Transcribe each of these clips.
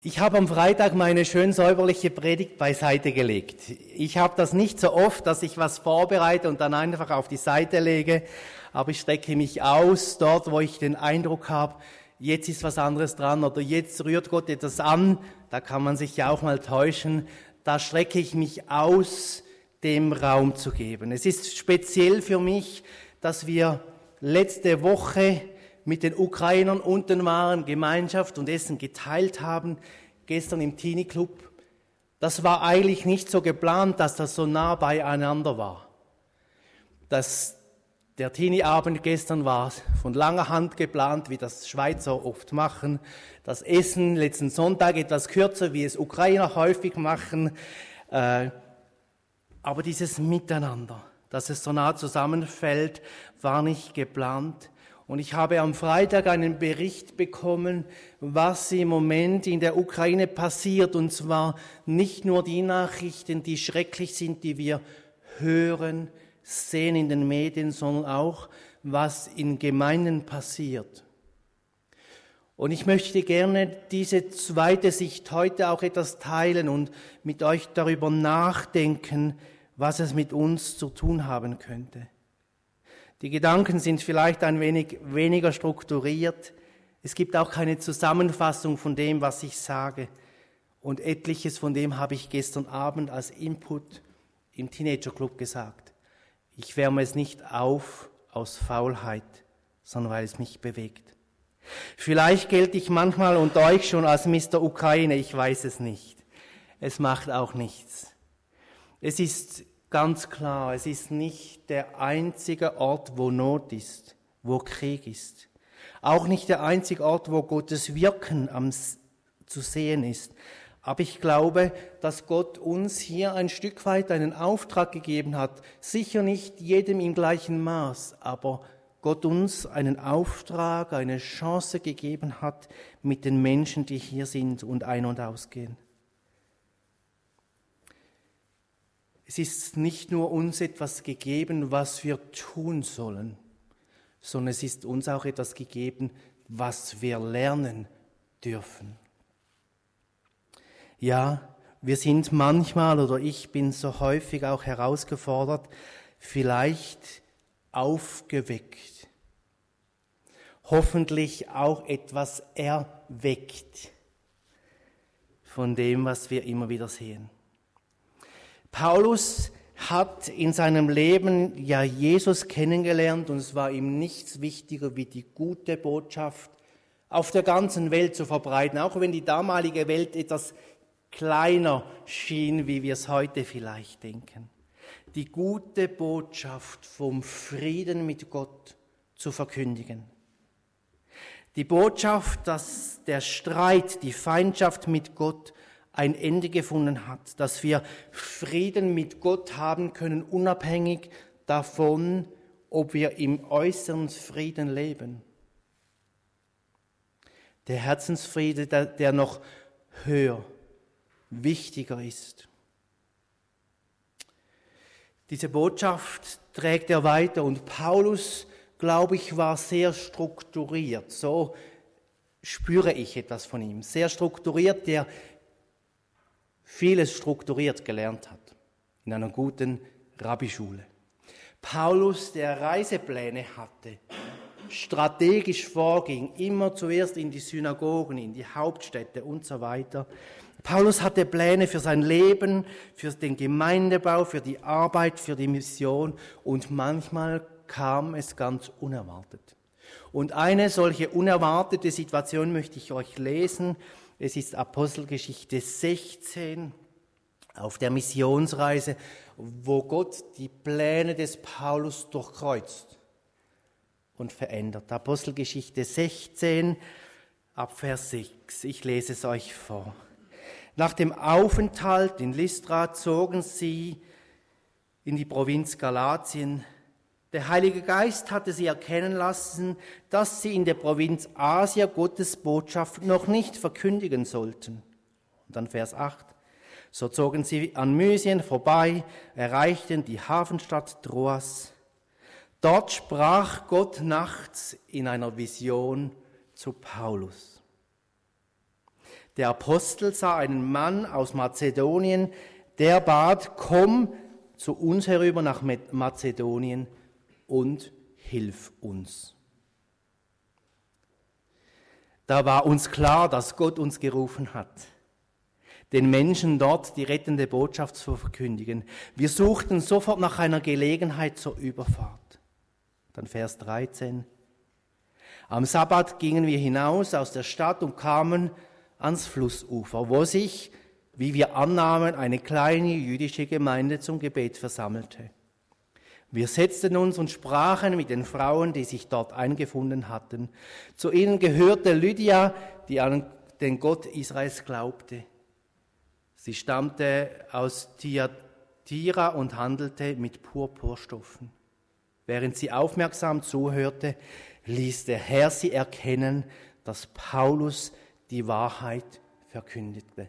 Ich habe am Freitag meine schön säuberliche Predigt beiseite gelegt. Ich habe das nicht so oft, dass ich was vorbereite und dann einfach auf die Seite lege, aber ich strecke mich aus, dort wo ich den Eindruck habe, jetzt ist was anderes dran oder jetzt rührt Gott etwas an, da kann man sich ja auch mal täuschen, da strecke ich mich aus, dem Raum zu geben. Es ist speziell für mich, dass wir letzte Woche mit den Ukrainern unten waren, Gemeinschaft und Essen geteilt haben, gestern im Teenie Club. Das war eigentlich nicht so geplant, dass das so nah beieinander war. Der Teenie-Abend gestern war von langer Hand geplant, wie das Schweizer oft machen. Das Essen letzten Sonntag etwas kürzer, wie es Ukrainer häufig machen. Aber dieses Miteinander, dass es so nah zusammenfällt, war nicht geplant. Und ich habe am Freitag einen Bericht bekommen, was im Moment in der Ukraine passiert. Und zwar nicht nur die Nachrichten, die schrecklich sind, die wir hören, sehen in den Medien, sondern auch, was in Gemeinden passiert. Und ich möchte gerne diese zweite Sicht heute auch etwas teilen und mit euch darüber nachdenken, was es mit uns zu tun haben könnte. Die Gedanken sind vielleicht ein wenig weniger strukturiert. Es gibt auch keine Zusammenfassung von dem, was ich sage. Und etliches von dem habe ich gestern Abend als Input im Teenager Club gesagt. Ich wärme es nicht auf aus Faulheit, sondern weil es mich bewegt. Vielleicht gelte ich manchmal unter euch schon als Mr. Ukraine, ich weiß es nicht. Es macht auch nichts. Es ist ganz klar, es ist nicht der einzige Ort, wo Not ist, wo Krieg ist. Auch nicht der einzige Ort, wo Gottes Wirken zu sehen ist. Aber ich glaube, dass Gott uns hier ein Stück weit einen Auftrag gegeben hat. Sicher nicht jedem im gleichen Maß, aber Gott uns einen Auftrag, eine Chance gegeben hat mit den Menschen, die hier sind und ein- und ausgehen. Es ist nicht nur uns etwas gegeben, was wir tun sollen, sondern es ist uns auch etwas gegeben, was wir lernen dürfen. Ja, wir sind manchmal, oder ich bin so häufig auch herausgefordert, vielleicht aufgeweckt, hoffentlich auch etwas erweckt von dem, was wir immer wieder sehen. Paulus hat in seinem Leben ja Jesus kennengelernt und es war ihm nichts wichtiger, wie die gute Botschaft auf der ganzen Welt zu verbreiten, auch wenn die damalige Welt etwas kleiner schien, wie wir es heute vielleicht denken. Die gute Botschaft vom Frieden mit Gott zu verkündigen. Die Botschaft, dass der Streit, die Feindschaft mit Gott ein Ende gefunden hat, dass wir Frieden mit Gott haben können, unabhängig davon, ob wir im äußeren Frieden leben. Der Herzensfriede, der noch höher, wichtiger ist. Diese Botschaft trägt er weiter und Paulus, glaube ich, war sehr strukturiert. So spüre ich etwas von ihm. Sehr strukturiert, der vieles strukturiert gelernt hat in einer guten Rabbischule. Paulus, der Reisepläne hatte, strategisch vorging, immer zuerst in die Synagogen, in die Hauptstädte und so weiter. Paulus hatte Pläne für sein Leben, für den Gemeindebau, für die Arbeit, für die Mission und manchmal kam es ganz unerwartet. Und eine solche unerwartete Situation möchte ich euch lesen. Es ist Apostelgeschichte 16 auf der Missionsreise, wo Gott die Pläne des Paulus durchkreuzt und verändert. Apostelgeschichte 16 ab Vers 6. Ich lese es euch vor. Nach dem Aufenthalt in Lystra zogen sie in die Provinz Galatien. Der Heilige Geist hatte sie erkennen lassen, dass sie in der Provinz Asia Gottes Botschaft noch nicht verkündigen sollten. Und dann Vers 8. So zogen sie an Mysien vorbei, erreichten die Hafenstadt Troas. Dort sprach Gott nachts in einer Vision zu Paulus. Der Apostel sah einen Mann aus Mazedonien, der bat, komm zu uns herüber nach Mazedonien und hilf uns. Da war uns klar, dass Gott uns gerufen hat, den Menschen dort die rettende Botschaft zu verkündigen. Wir suchten sofort nach einer Gelegenheit zur Überfahrt. Dann Vers 13. Am Sabbat gingen wir hinaus aus der Stadt und kamen ans Flussufer, wo sich, wie wir annahmen, eine kleine jüdische Gemeinde zum Gebet versammelte. Wir setzten uns und sprachen mit den Frauen, die sich dort eingefunden hatten. Zu ihnen gehörte Lydia, die an den Gott Israels glaubte. Sie stammte aus Thyatira und handelte mit Purpurstoffen. Während sie aufmerksam zuhörte, ließ der Herr sie erkennen, dass Paulus die Wahrheit verkündigte.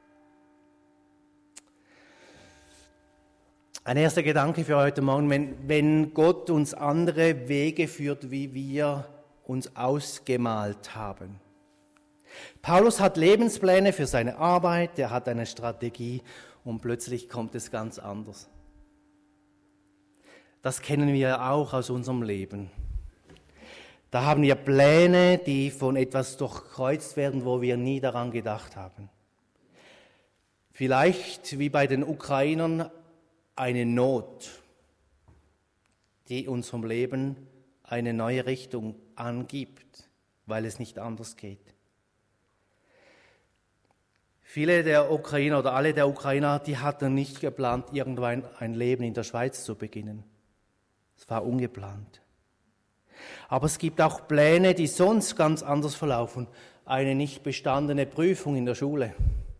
Ein erster Gedanke für heute Morgen, wenn Gott uns andere Wege führt, wie wir uns ausgemalt haben. Paulus hat Lebenspläne für seine Arbeit, er hat eine Strategie und plötzlich kommt es ganz anders. Das kennen wir auch aus unserem Leben. Da haben wir Pläne, die von etwas durchkreuzt werden, wo wir nie daran gedacht haben. Vielleicht wie bei den Ukrainern eine Not, die unserem Leben eine neue Richtung angibt, weil es nicht anders geht. Viele der Ukrainer oder alle der Ukrainer, die hatten nicht geplant, irgendwann ein Leben in der Schweiz zu beginnen. Es war ungeplant. Aber es gibt auch Pläne, die sonst ganz anders verlaufen. Eine nicht bestandene Prüfung in der Schule.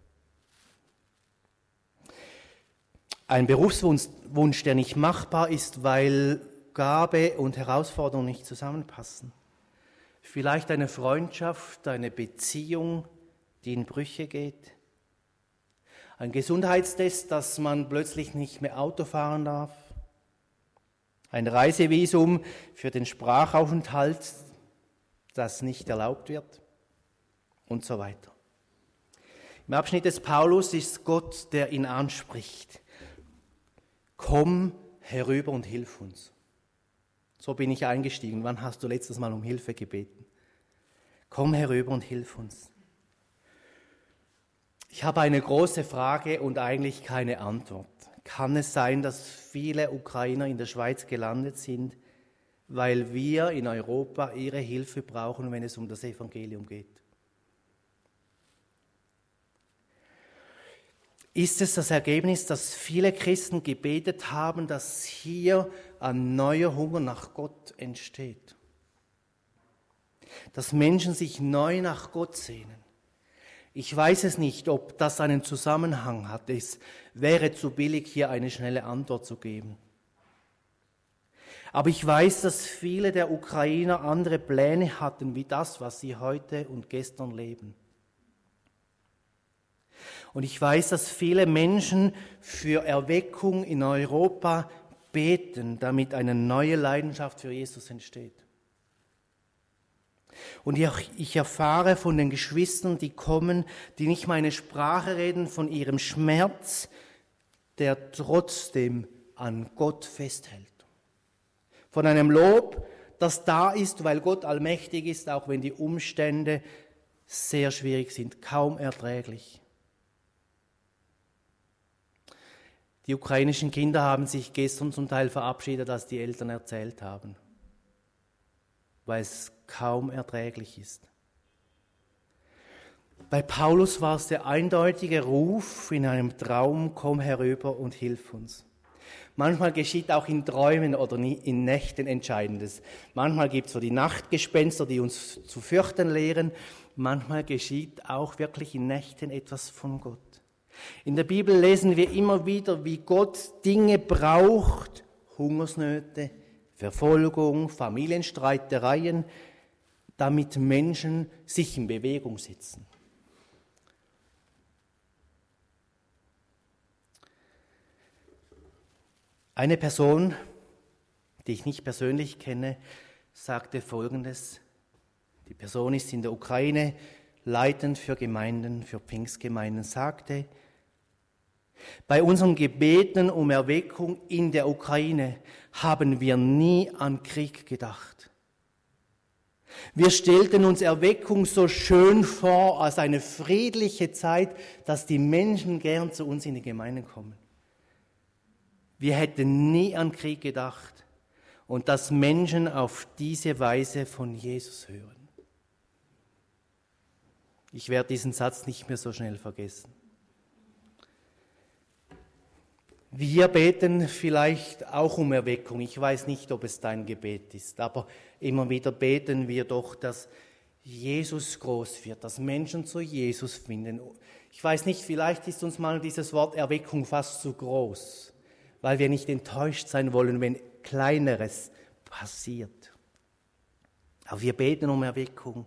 Ein Berufswunsch, der nicht machbar ist, weil Gabe und Herausforderung nicht zusammenpassen. Vielleicht eine Freundschaft, eine Beziehung, die in Brüche geht. Ein Gesundheitstest, dass man plötzlich nicht mehr Auto fahren darf. Ein Reisevisum für den Sprachaufenthalt, das nicht erlaubt wird. Und so weiter. Im Abschnitt des Paulus ist Gott, der ihn anspricht. Komm herüber und hilf uns. So bin ich eingestiegen. Wann hast du letztes Mal um Hilfe gebeten? Komm herüber und hilf uns. Ich habe eine große Frage und eigentlich keine Antwort. Kann es sein, dass viele Ukrainer in der Schweiz gelandet sind, weil wir in Europa ihre Hilfe brauchen, wenn es um das Evangelium geht? Ist es das Ergebnis, dass viele Christen gebetet haben, dass hier ein neuer Hunger nach Gott entsteht? Dass Menschen sich neu nach Gott sehnen? Ich weiß es nicht, ob das einen Zusammenhang hat. Es wäre zu billig, hier eine schnelle Antwort zu geben. Aber ich weiß, dass viele der Ukrainer andere Pläne hatten, wie das, was sie heute und gestern leben. Und ich weiß, dass viele Menschen für Erweckung in Europa beten, damit eine neue Leidenschaft für Jesus entsteht. Und ich erfahre von den Geschwistern, die kommen, die nicht meine Sprache reden, von ihrem Schmerz, der trotzdem an Gott festhält. Von einem Lob, das da ist, weil Gott allmächtig ist, auch wenn die Umstände sehr schwierig sind, kaum erträglich. Die ukrainischen Kinder haben sich gestern zum Teil verabschiedet, als die Eltern erzählt haben, weil es kaum erträglich ist. Bei Paulus war es der eindeutige Ruf in einem Traum, komm herüber und hilf uns. Manchmal geschieht auch in Träumen oder in Nächten Entscheidendes. Manchmal gibt es so die Nachtgespenster, die uns zu fürchten lehren. Manchmal geschieht auch wirklich in Nächten etwas von Gott. In der Bibel lesen wir immer wieder, wie Gott Dinge braucht, Hungersnöte, Verfolgung, Familienstreitereien, damit Menschen sich in Bewegung setzen. Eine Person, die ich nicht persönlich kenne, sagte Folgendes. Die Person ist in der Ukraine, leitend für Gemeinden, für Pfingstgemeinden, sagte, bei unseren Gebeten um Erweckung in der Ukraine haben wir nie an Krieg gedacht. Wir stellten uns Erweckung so schön vor als eine friedliche Zeit, dass die Menschen gern zu uns in die Gemeinden kommen. Wir hätten nie an Krieg gedacht und dass Menschen auf diese Weise von Jesus hören. Ich werde diesen Satz nicht mehr so schnell vergessen. Wir beten vielleicht auch um Erweckung. Ich weiß nicht, ob es dein Gebet ist, aber immer wieder beten wir doch, dass Jesus groß wird, dass Menschen zu Jesus finden. Ich weiß nicht, vielleicht ist uns mal dieses Wort Erweckung fast zu groß, weil wir nicht enttäuscht sein wollen, wenn Kleineres passiert. Aber wir beten um Erweckung.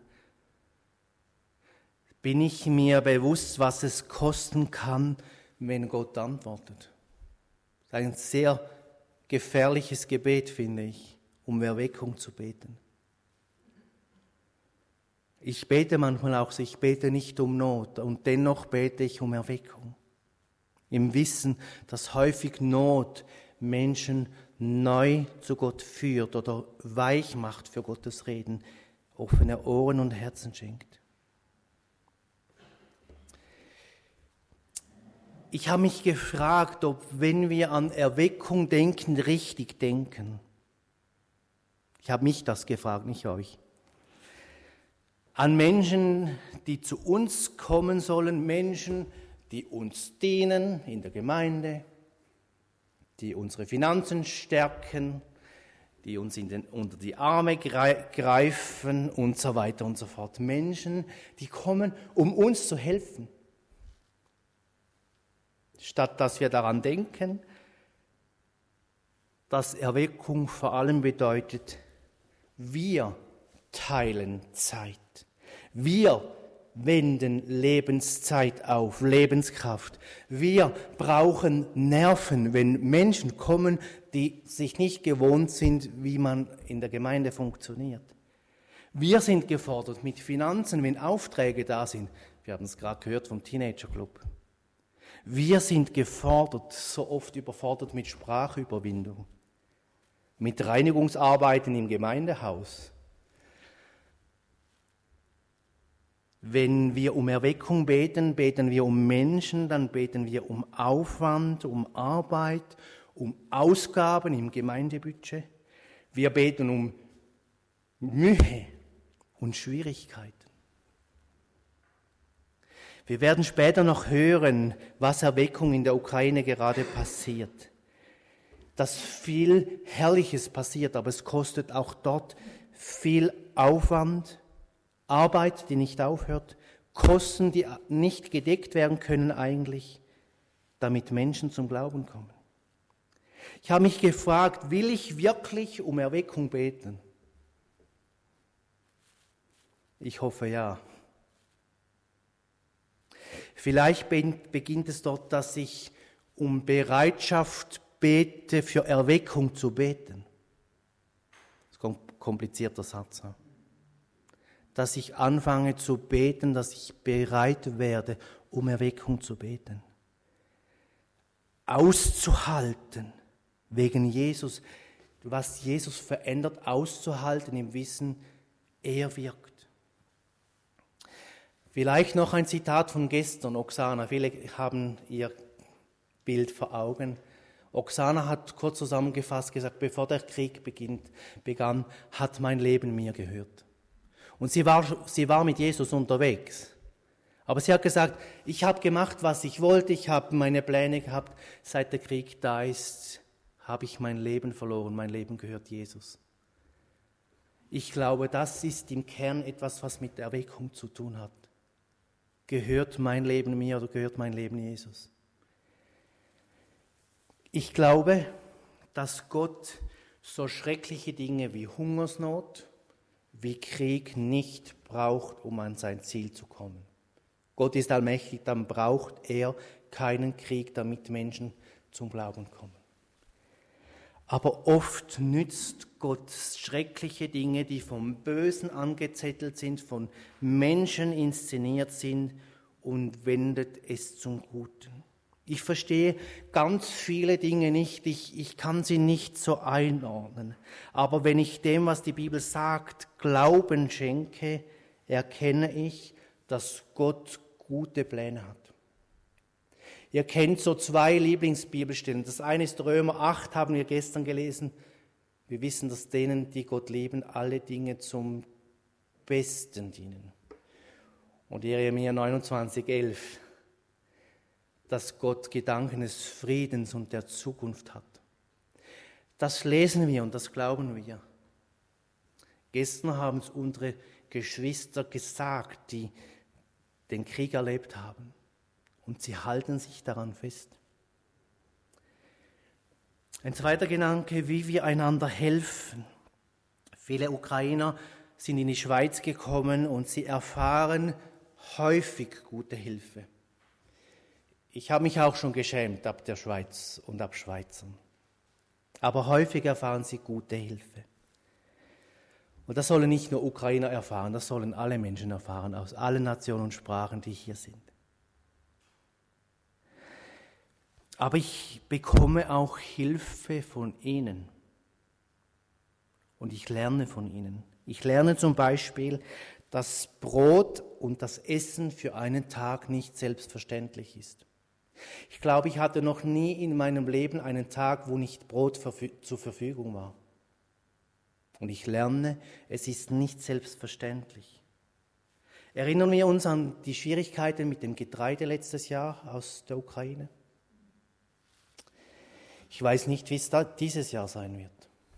Bin ich mir bewusst, was es kosten kann, wenn Gott antwortet? Das ist ein sehr gefährliches Gebet, finde ich, um Erweckung zu beten. Ich bete manchmal auch so, ich bete nicht um Not und dennoch bete ich um Erweckung. Im Wissen, dass häufig Not Menschen neu zu Gott führt oder weich macht für Gottes Reden, offene Ohren und Herzen schenkt. Ich habe mich gefragt, ob, wenn wir an Erweckung denken, richtig denken. Ich habe mich das gefragt, nicht euch. An Menschen, die zu uns kommen sollen, Menschen, die uns dienen in der Gemeinde, die unsere Finanzen stärken, die uns unter die Arme greifen und so weiter und so fort. Menschen, die kommen, um uns zu helfen. Statt dass wir daran denken, dass Erweckung vor allem bedeutet, wir teilen Zeit. Wir wenden Lebenszeit auf, Lebenskraft. Wir brauchen Nerven, wenn Menschen kommen, die sich nicht gewohnt sind, wie man in der Gemeinde funktioniert. Wir sind gefordert mit Finanzen, wenn Aufträge da sind. Wir haben es gerade gehört vom Teenager-Club. Wir sind gefordert, so oft überfordert mit Sprachüberwindung, mit Reinigungsarbeiten im Gemeindehaus. Wenn wir um Erweckung beten, beten wir um Menschen, dann beten wir um Aufwand, um Arbeit, um Ausgaben im Gemeindebudget. Wir beten um Mühe und Schwierigkeiten. Wir werden später noch hören, was Erweckung in der Ukraine gerade passiert. Dass viel Herrliches passiert, aber es kostet auch dort viel Aufwand, Arbeit, die nicht aufhört, Kosten, die nicht gedeckt werden können eigentlich, damit Menschen zum Glauben kommen. Ich habe mich gefragt, will ich wirklich um Erweckung beten? Ich hoffe ja. Vielleicht beginnt es dort, dass ich um Bereitschaft bete, für Erweckung zu beten. Das ist ein komplizierter Satz. Dass ich anfange zu beten, dass ich bereit werde, um Erweckung zu beten. Auszuhalten, wegen Jesus, was Jesus verändert, auszuhalten im Wissen, er wirkt. Vielleicht noch ein Zitat von gestern, Oksana. Viele haben ihr Bild vor Augen. Oksana hat kurz zusammengefasst gesagt, bevor der Krieg begann, hat mein Leben mir gehört. Und sie war mit Jesus unterwegs. Aber sie hat gesagt, ich habe gemacht, was ich wollte, ich habe meine Pläne gehabt. Seit der Krieg da ist, habe ich mein Leben verloren, mein Leben gehört Jesus. Ich glaube, das ist im Kern etwas, was mit Erweckung zu tun hat. Gehört mein Leben mir oder gehört mein Leben Jesus? Ich glaube, dass Gott so schreckliche Dinge wie Hungersnot, wie Krieg nicht braucht, um an sein Ziel zu kommen. Gott ist allmächtig, dann braucht er keinen Krieg, damit Menschen zum Glauben kommen. Aber oft nützt Gott schreckliche Dinge, die vom Bösen angezettelt sind, von Menschen inszeniert sind und wendet es zum Guten. Ich verstehe ganz viele Dinge nicht, ich kann sie nicht so einordnen. Aber wenn ich dem, was die Bibel sagt, Glauben schenke, erkenne ich, dass Gott gute Pläne hat. Ihr kennt so 2 Lieblingsbibelstellen. Das eine ist Römer 8, haben wir gestern gelesen. Wir wissen, dass denen, die Gott lieben, alle Dinge zum Besten dienen. Und Jeremia 29, 11, dass Gott Gedanken des Friedens und der Zukunft hat. Das lesen wir und das glauben wir. Gestern haben es unsere Geschwister gesagt, die den Krieg erlebt haben. Und sie halten sich daran fest. Ein zweiter Gedanke, wie wir einander helfen. Viele Ukrainer sind in die Schweiz gekommen und sie erfahren häufig gute Hilfe. Ich habe mich auch schon geschämt ab der Schweiz und ab Schweizern. Aber häufig erfahren sie gute Hilfe. Und das sollen nicht nur Ukrainer erfahren, das sollen alle Menschen erfahren, aus allen Nationen und Sprachen, die hier sind. Aber ich bekomme auch Hilfe von ihnen. Und ich lerne von ihnen. Ich lerne zum Beispiel, dass Brot und das Essen für einen Tag nicht selbstverständlich ist. Ich glaube, ich hatte noch nie in meinem Leben einen Tag, wo nicht Brot zur Verfügung war. Und ich lerne, es ist nicht selbstverständlich. Erinnern wir uns an die Schwierigkeiten mit dem Getreide letztes Jahr aus der Ukraine? Ich weiß nicht, wie es dieses Jahr sein wird.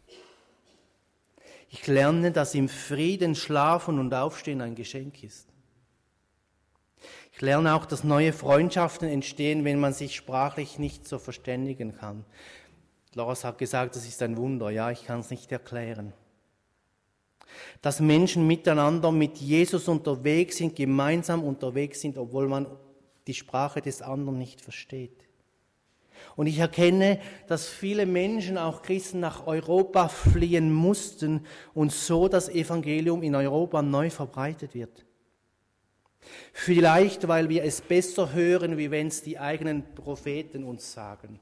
Ich lerne, dass im Frieden Schlafen und Aufstehen ein Geschenk ist. Ich lerne auch, dass neue Freundschaften entstehen, wenn man sich sprachlich nicht so verständigen kann. Loras hat gesagt, das ist ein Wunder. Ja, ich kann es nicht erklären. Dass Menschen miteinander mit Jesus unterwegs sind, gemeinsam unterwegs sind, obwohl man die Sprache des anderen nicht versteht. Und ich erkenne, dass viele Menschen, auch Christen, nach Europa fliehen mussten und so das Evangelium in Europa neu verbreitet wird. Vielleicht, weil wir es besser hören, wie wenn es die eigenen Propheten uns sagen.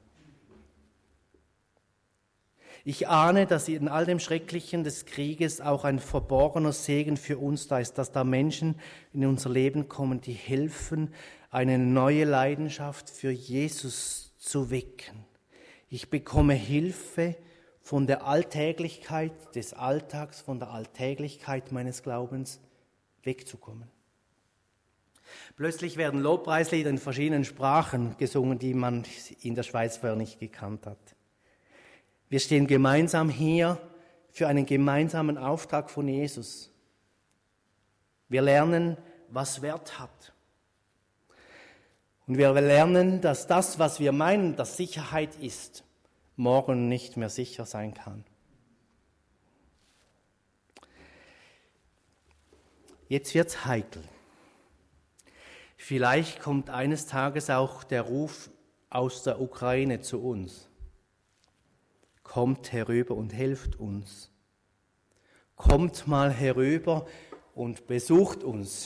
Ich ahne, dass in all dem Schrecklichen des Krieges auch ein verborgener Segen für uns da ist, dass da Menschen in unser Leben kommen, die helfen, eine neue Leidenschaft für Jesus zu wecken. Ich bekomme Hilfe von der Alltäglichkeit des Alltags, von der Alltäglichkeit meines Glaubens wegzukommen. Plötzlich werden Lobpreislieder in verschiedenen Sprachen gesungen, die man in der Schweiz vorher nicht gekannt hat. Wir stehen gemeinsam hier für einen gemeinsamen Auftrag von Jesus. Wir lernen, was Wert hat. Und wir lernen, dass das, was wir meinen, dass Sicherheit ist, morgen nicht mehr sicher sein kann. Jetzt wird's heikel. Vielleicht kommt eines Tages auch der Ruf aus der Ukraine zu uns. Kommt herüber und helft uns. Kommt mal herüber und besucht uns.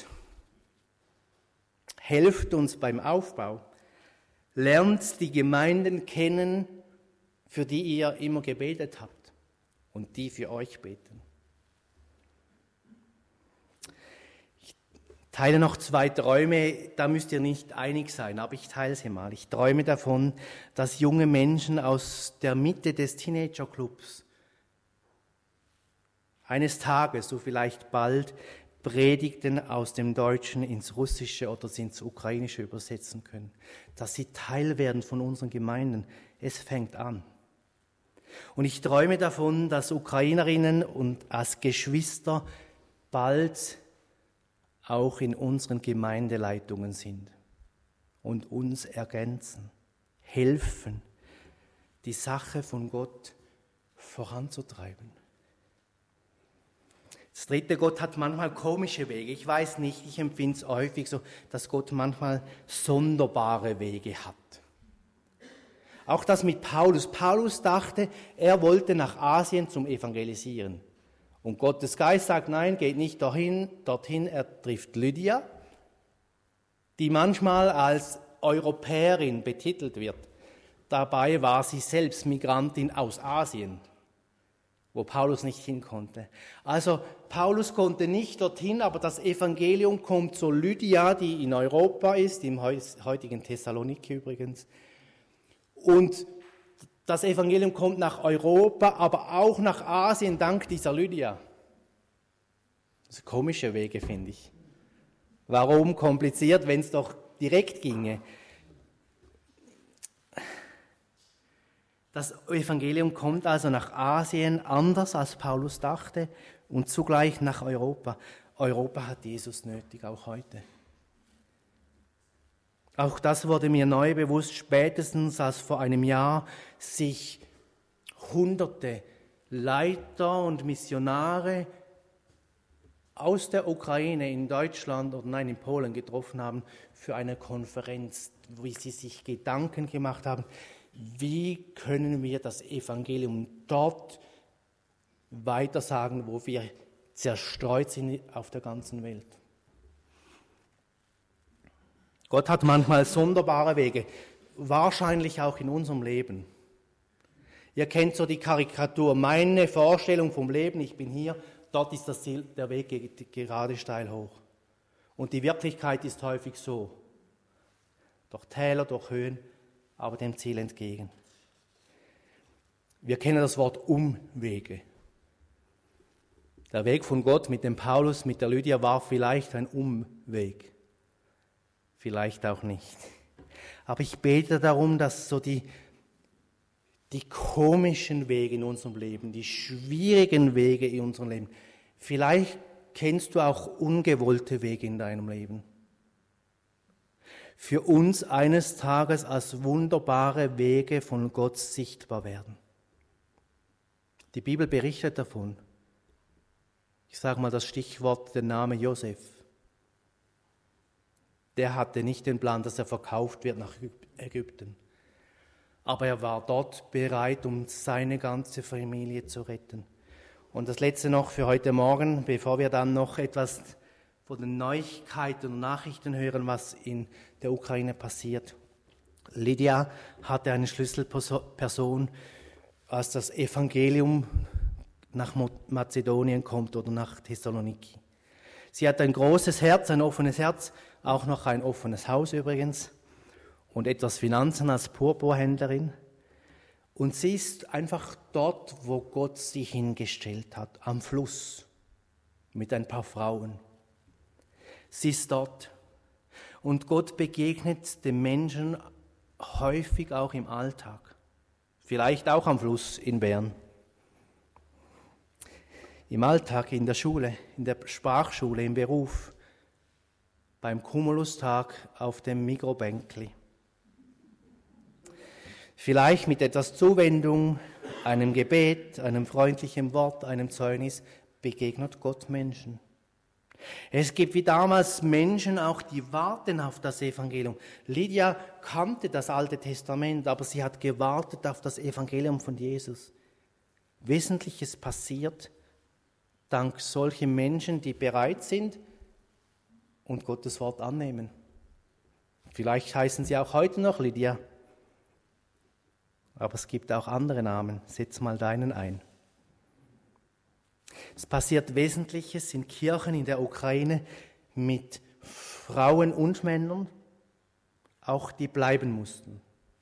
Helft uns beim Aufbau. Lernt die Gemeinden kennen, für die ihr immer gebetet habt und die für euch beten. Ich teile noch 2 Träume, da müsst ihr nicht einig sein, aber ich teile sie mal. Ich träume davon, dass junge Menschen aus der Mitte des Teenagerclubs eines Tages, so vielleicht bald, Predigten aus dem Deutschen ins Russische oder ins Ukrainische übersetzen können. Dass sie Teil werden von unseren Gemeinden. Es fängt an. Und ich träume davon, dass Ukrainerinnen und als Geschwister bald auch in unseren Gemeindeleitungen sind und uns ergänzen, helfen, die Sache von Gott voranzutreiben. Das 3. Gott hat manchmal komische Wege. Ich weiß nicht, ich empfinde es häufig so, dass Gott manchmal sonderbare Wege hat. Auch das mit Paulus. Paulus dachte, er wollte nach Asien zum Evangelisieren. Und Gottes Geist sagt, nein, geht nicht dorthin. Er trifft Lydia, die manchmal als Europäerin betitelt wird. Dabei war sie selbst Migrantin aus Asien, wo Paulus nicht hin konnte. Also Paulus konnte nicht dorthin, aber das Evangelium kommt zu Lydia, die in Europa ist, im heutigen Thessaloniki übrigens. Und das Evangelium kommt nach Europa, aber auch nach Asien dank dieser Lydia. Das sind komische Wege, finde ich. Warum kompliziert, wenn es doch direkt ginge? Das Evangelium kommt also nach Asien anders, als Paulus dachte, und zugleich nach Europa. Europa hat Jesus nötig, auch heute. Auch das wurde mir neu bewusst, spätestens als vor einem Jahr sich Hunderte Leiter und Missionare aus der Ukraine in Deutschland oder in Polen getroffen haben für eine Konferenz, wie sie sich Gedanken gemacht haben, wie können wir das Evangelium dort weitersagen, wo wir zerstreut sind auf der ganzen Welt. Gott hat manchmal sonderbare Wege, wahrscheinlich auch in unserem Leben. Ihr kennt so die Karikatur, meine Vorstellung vom Leben, ich bin hier, dort ist das Ziel, der Weg geht gerade steil hoch. Und die Wirklichkeit ist häufig so, durch Täler, durch Höhen, aber dem Ziel entgegen. Wir kennen das Wort Umwege. Der Weg von Gott mit dem Paulus, mit der Lydia war vielleicht ein Umweg. Vielleicht auch nicht. Aber ich bete darum, dass so die komischen Wege in unserem Leben, die schwierigen Wege in unserem Leben, vielleicht kennst du auch ungewollte Wege in deinem Leben, für uns eines Tages als wunderbare Wege von Gott sichtbar werden. Die Bibel berichtet davon. Ich sage mal das Stichwort, der Name Josef. Der hatte nicht den Plan, dass er verkauft wird nach Ägypten. Aber er war dort bereit, um seine ganze Familie zu retten. Und das Letzte noch für heute Morgen, bevor wir dann noch etwas von den Neuigkeiten und Nachrichten hören, was in der Ukraine passiert. Lydia hatte eine Schlüsselperson, als das Evangelium nach Mazedonien kommt oder nach Thessaloniki. Sie hat ein großes Herz, ein offenes Herz, auch noch ein offenes Haus übrigens und etwas Finanzen als Purpurhändlerin. Und sie ist einfach dort, wo Gott sie hingestellt hat, am Fluss mit ein paar Frauen. Sie ist dort. Und Gott begegnet dem Menschen häufig auch im Alltag. Vielleicht auch am Fluss in Bern. Im Alltag, in der Schule, in der Sprachschule, im Beruf, beim Cumulustag auf dem Mikrobänkli. Vielleicht mit etwas Zuwendung, einem Gebet, einem freundlichen Wort, einem Zeugnis begegnet Gott Menschen. Es gibt wie damals Menschen auch, die warten auf das Evangelium. Lydia kannte das Alte Testament, aber sie hat gewartet auf das Evangelium von Jesus. Wesentliches passiert dank solchen Menschen, die bereit sind und Gottes Wort annehmen. Vielleicht heißen sie auch heute noch Lydia, aber es gibt auch andere Namen. Setz mal deinen ein. Es passiert Wesentliches in Kirchen in der Ukraine mit Frauen und Männern, auch die bleiben mussten.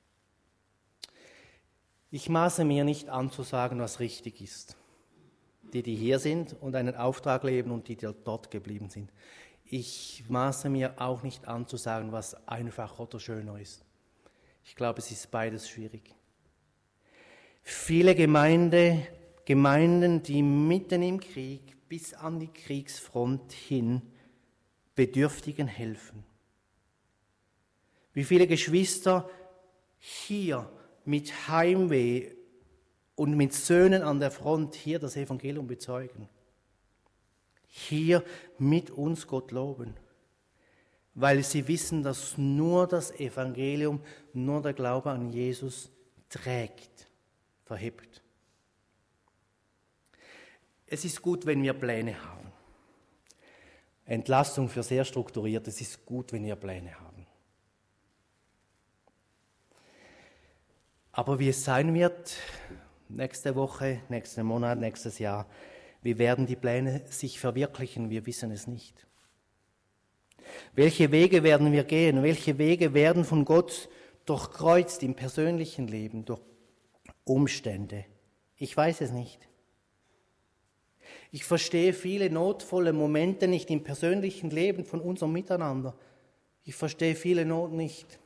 Ich maße mir nicht an zu sagen, was richtig ist. Die hier sind und einen Auftrag leben und die dort geblieben sind. Ich maße mir auch nicht an zu sagen, was einfacher oder schöner ist. Ich glaube, es ist beides schwierig. Viele Gemeinden, die mitten im Krieg bis an die Kriegsfront hin Bedürftigen helfen. Wie viele Geschwister hier mit Heimweh und mit Söhnen an der Front hier das Evangelium bezeugen. Hier mit uns Gott loben, weil sie wissen, dass nur das Evangelium, nur der Glaube an Jesus trägt, verhebt. Es ist gut, wenn wir Pläne haben. Entlastung für sehr strukturiert, es ist gut, wenn wir Pläne haben. Aber wie es sein wird, nächste Woche, nächsten Monat, nächstes Jahr, wie werden die Pläne sich verwirklichen? Wir wissen es nicht. Welche Wege werden wir gehen? Welche Wege werden von Gott durchkreuzt im persönlichen Leben, durch Umstände? Ich weiß es nicht. Ich verstehe viele notvolle Momente nicht im persönlichen Leben von unserem Miteinander. Ich verstehe viele Not nicht.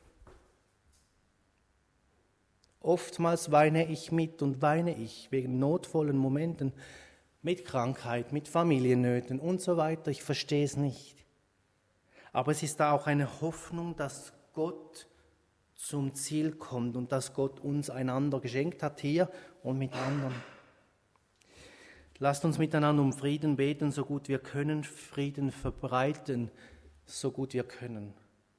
Oftmals weine ich mit und weine ich wegen notvollen Momenten mit Krankheit, mit Familiennöten und so weiter. Ich verstehe es nicht. Aber es ist da auch eine Hoffnung, dass Gott zum Ziel kommt und dass Gott uns einander geschenkt hat hier und mit anderen. Lasst uns miteinander um Frieden beten, so gut wir können, Frieden verbreiten, so gut wir können.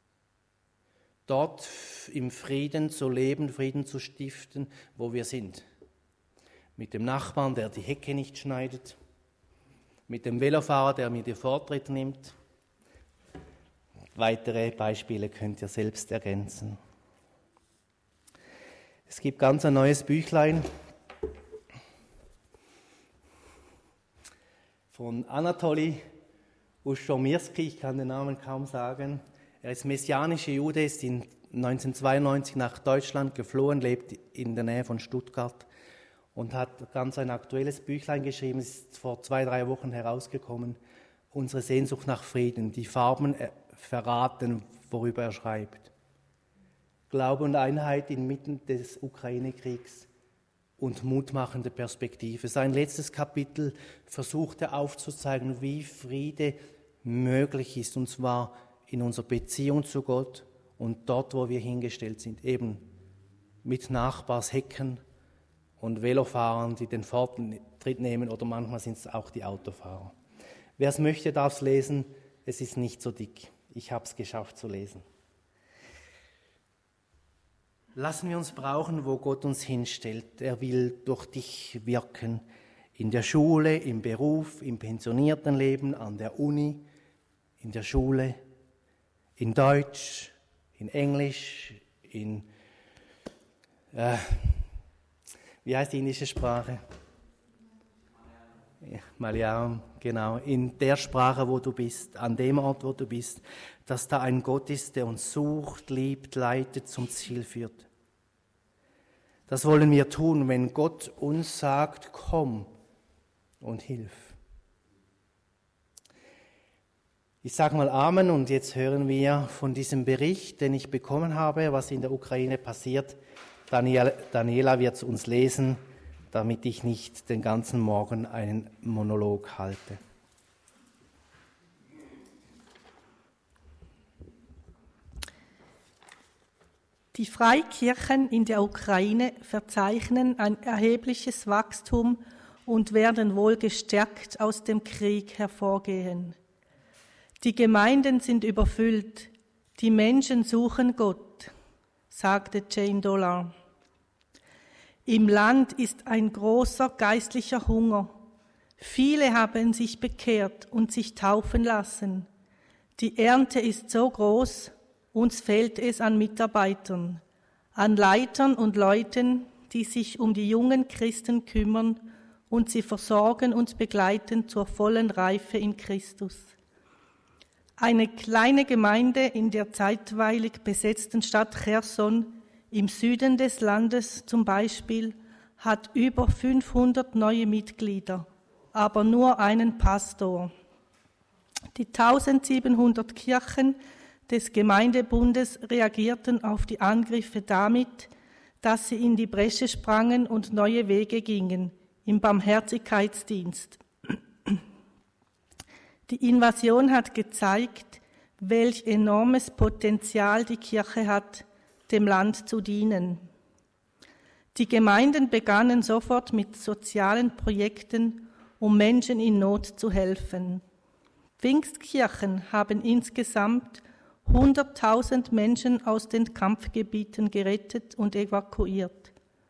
Dort im Frieden zu leben, Frieden zu stiften, wo wir sind. Mit dem Nachbarn, der die Hecke nicht schneidet, mit dem Velofahrer, der mir den Vortritt nimmt. Weitere Beispiele könnt ihr selbst ergänzen. Es gibt ganz ein neues Büchlein von Anatoli Uschomirski, ich kann den Namen kaum sagen. Er ist messianischer Jude, ist 1992 nach Deutschland geflohen, lebt in der Nähe von Stuttgart und hat ganz ein aktuelles Büchlein geschrieben, ist vor 2-3 Wochen herausgekommen, Unsere Sehnsucht nach Frieden, die Farben verraten, worüber er schreibt. Glaube und Einheit inmitten des Ukraine-Kriegs und mutmachende Perspektive. Sein letztes Kapitel versuchte aufzuzeigen, wie Friede möglich ist, und zwar in unserer Beziehung zu Gott und dort, wo wir hingestellt sind, eben mit Nachbarshecken und Velofahrern, die den Vortritt nehmen, oder manchmal sind es auch die Autofahrer. Wer es möchte, darf es lesen. Es ist nicht so dick. Ich habe es geschafft zu lesen. Lassen wir uns brauchen, wo Gott uns hinstellt. Er will durch dich wirken. In der Schule, im Beruf, im Pensioniertenleben, an der Uni, in der Schule, in Deutsch, in Englisch, in, wie heißt die indische Sprache? Malayalam, genau, in der Sprache, wo du bist, an dem Ort, wo du bist, dass da ein Gott ist, der uns sucht, liebt, leitet, zum Ziel führt. Das wollen wir tun, wenn Gott uns sagt, komm und hilf. Ich sage mal Amen und jetzt hören wir von diesem Bericht, den ich bekommen habe, was in der Ukraine passiert. Daniela wird es uns lesen, damit ich nicht den ganzen Morgen einen Monolog halte. Die Freikirchen in der Ukraine verzeichnen ein erhebliches Wachstum und werden wohl gestärkt aus dem Krieg hervorgehen. Die Gemeinden sind überfüllt, die Menschen suchen Gott, sagte Jane Dolan. Im Land ist ein großer geistlicher Hunger. Viele haben sich bekehrt und sich taufen lassen. Die Ernte ist so groß, uns fehlt es an Mitarbeitern, an Leitern und Leuten, die sich um die jungen Christen kümmern und sie versorgen und begleiten zur vollen Reife in Christus. Eine kleine Gemeinde in der zeitweilig besetzten Stadt Cherson im Süden des Landes zum Beispiel hat über 500 neue Mitglieder, aber nur einen Pastor. Die 1700 Kirchen des Gemeindebundes reagierten auf die Angriffe damit, dass sie in die Bresche sprangen und neue Wege gingen im Barmherzigkeitsdienst. Die Invasion hat gezeigt, welch enormes Potenzial die Kirche hat, dem Land zu dienen. Die Gemeinden begannen sofort mit sozialen Projekten, um Menschen in Not zu helfen. Pfingstkirchen haben insgesamt 100.000 Menschen aus den Kampfgebieten gerettet und evakuiert.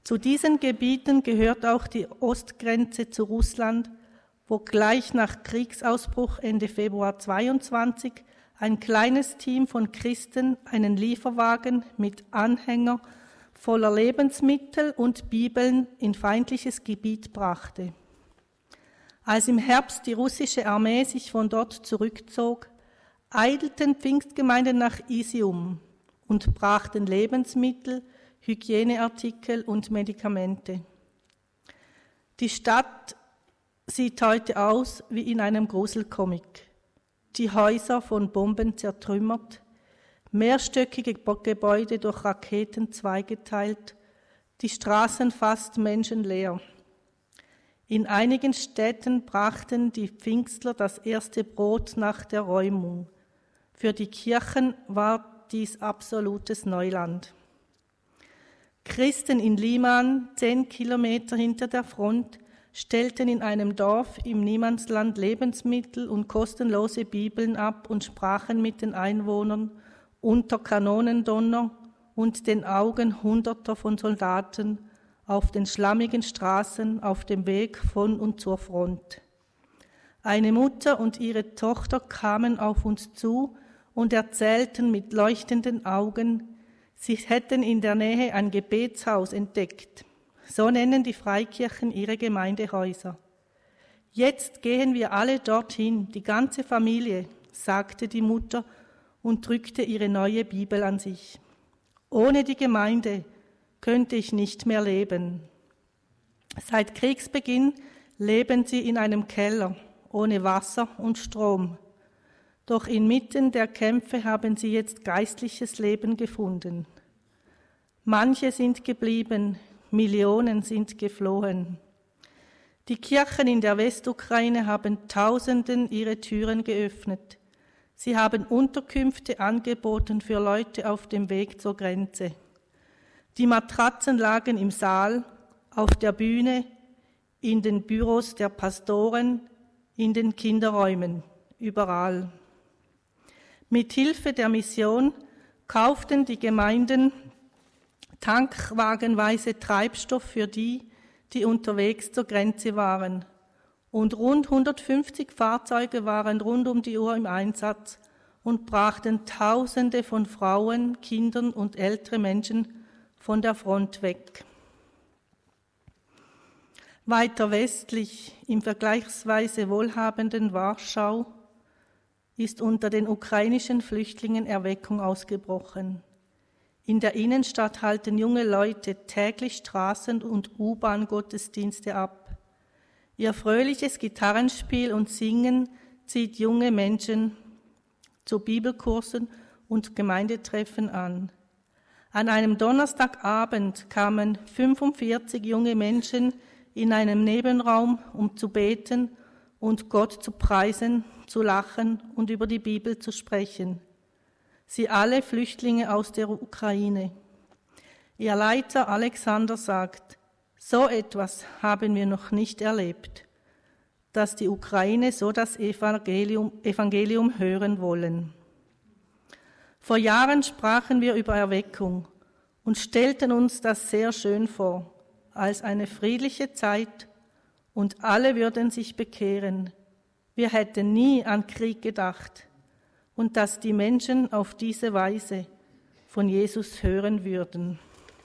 Zu diesen Gebieten gehört auch die Ostgrenze zu Russland, wo gleich nach Kriegsausbruch Ende Februar 22 ein kleines Team von Christen einen Lieferwagen mit Anhänger voller Lebensmittel und Bibeln in feindliches Gebiet brachte. Als im Herbst die russische Armee sich von dort zurückzog, eilten Pfingstgemeinden nach Isium und brachten Lebensmittel, Hygieneartikel und Medikamente. Die Stadt sieht heute aus wie in einem Gruselcomic. Die Häuser von Bomben zertrümmert, mehrstöckige Gebäude durch Raketen zweigeteilt, die Straßen fast menschenleer. In einigen Städten brachten die Pfingstler das erste Brot nach der Räumung. Für die Kirchen war dies absolutes Neuland. Christen in Liman, 10 Kilometer hinter der Front, stellten in einem Dorf im Niemandsland Lebensmittel und kostenlose Bibeln ab und sprachen mit den Einwohnern unter Kanonendonner und den Augen Hunderter von Soldaten auf den schlammigen Straßen auf dem Weg von und zur Front. Eine Mutter und ihre Tochter kamen auf uns zu und erzählten mit leuchtenden Augen, sie hätten in der Nähe ein Gebetshaus entdeckt. So nennen die Freikirchen ihre Gemeindehäuser. Jetzt gehen wir alle dorthin, die ganze Familie, sagte die Mutter und drückte ihre neue Bibel an sich. Ohne die Gemeinde könnte ich nicht mehr leben. Seit Kriegsbeginn leben sie in einem Keller, ohne Wasser und Strom. Doch inmitten der Kämpfe haben sie jetzt geistliches Leben gefunden. Manche sind geblieben, Millionen sind geflohen. Die Kirchen in der Westukraine haben Tausenden ihre Türen geöffnet. Sie haben Unterkünfte angeboten für Leute auf dem Weg zur Grenze. Die Matratzen lagen im Saal, auf der Bühne, in den Büros der Pastoren, in den Kinderräumen, überall. Mit Hilfe der Mission kauften die Gemeinden tankwagenweise Treibstoff für die, die unterwegs zur Grenze waren. Und rund 150 Fahrzeuge waren rund um die Uhr im Einsatz und brachten Tausende von Frauen, Kindern und ältere Menschen von der Front weg. Weiter westlich, im vergleichsweise wohlhabenden Warschau, ist unter den ukrainischen Flüchtlingen Erweckung ausgebrochen. In der Innenstadt halten junge Leute täglich Straßen- und U-Bahn-Gottesdienste ab. Ihr fröhliches Gitarrenspiel und Singen zieht junge Menschen zu Bibelkursen und Gemeindetreffen an. An einem Donnerstagabend kamen 45 junge Menschen in einem Nebenraum, um zu beten und Gott zu preisen, zu lachen und über die Bibel zu sprechen. Sie alle Flüchtlinge aus der Ukraine. Ihr Leiter Alexander sagt, so etwas haben wir noch nicht erlebt, dass die Ukraine so das Evangelium hören wollen. Vor Jahren sprachen wir über Erweckung und stellten uns das sehr schön vor, als eine friedliche Zeit und alle würden sich bekehren. Wir hätten nie an Krieg gedacht und dass die Menschen auf diese Weise von Jesus hören würden.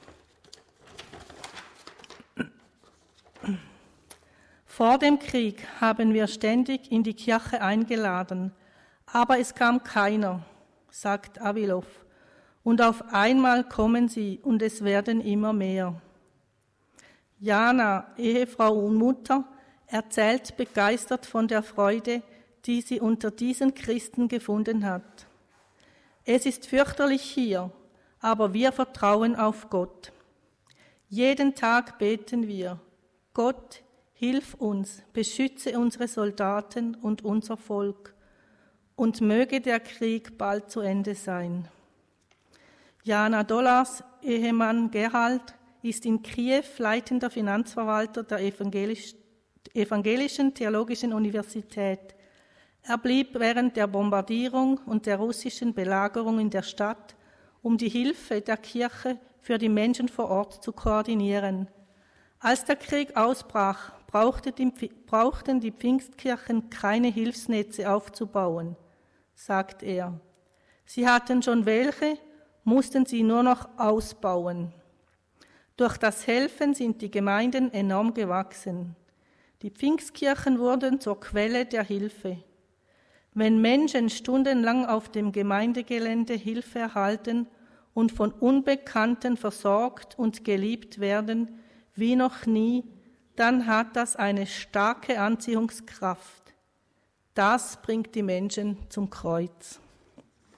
Vor dem Krieg haben wir ständig in die Kirche eingeladen, aber es kam keiner, sagt Avilov. Und auf einmal kommen sie und es werden immer mehr. Jana, Ehefrau und Mutter, erzählt begeistert von der Freude, die sie unter diesen Christen gefunden hat. Es ist fürchterlich hier, aber wir vertrauen auf Gott. Jeden Tag beten wir, Gott, hilf uns, beschütze unsere Soldaten und unser Volk und möge der Krieg bald zu Ende sein. Jana Dollars Ehemann Gerhard ist in Kiew leitender Finanzverwalter der Evangelischen Theologischen Universität. Er blieb während der Bombardierung und der russischen Belagerung in der Stadt, um die Hilfe der Kirche für die Menschen vor Ort zu koordinieren. Als der Krieg ausbrach, brauchten die Pfingstkirchen keine Hilfsnetze aufzubauen, sagt er. Sie hatten schon welche, mussten sie nur noch ausbauen. Durch das Helfen sind die Gemeinden enorm gewachsen. Die Pfingstkirchen wurden zur Quelle der Hilfe. Wenn Menschen stundenlang auf dem Gemeindegelände Hilfe erhalten und von Unbekannten versorgt und geliebt werden, wie noch nie, dann hat das eine starke Anziehungskraft. Das bringt die Menschen zum Kreuz.